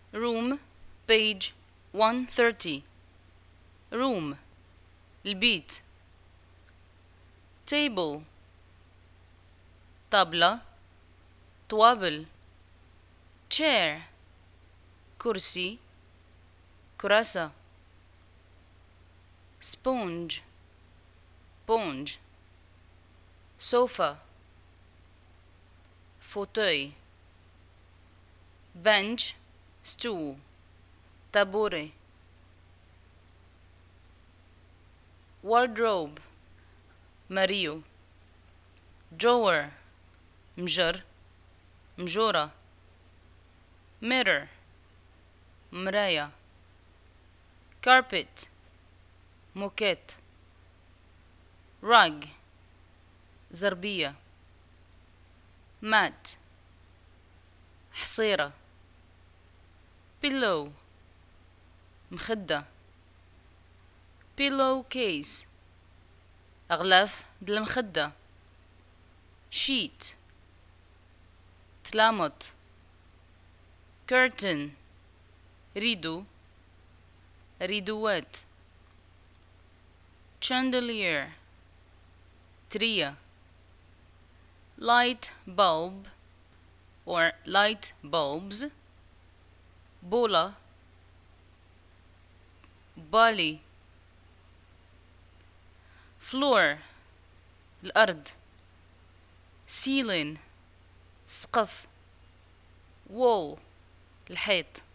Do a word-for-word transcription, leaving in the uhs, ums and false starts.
room page one thirty. room البيت. table طاولة طوابل. chair كرسي كراسة. sponge بونج. sofa fauteuil. bench stool طابوري. wardrobe ماريو. drawer مجر مجورة. mirror مراية. carpet موكيت. rug زربية. mat حصيرة. pillow مخدة. pillow case أغلاف دل المخدة. sheet تلامط. curtain ريدو ريدوات. chandelier تريا. light bulb or light bulbs بولة بالي. floor الأرض. ceiling سقف. wall الحيط.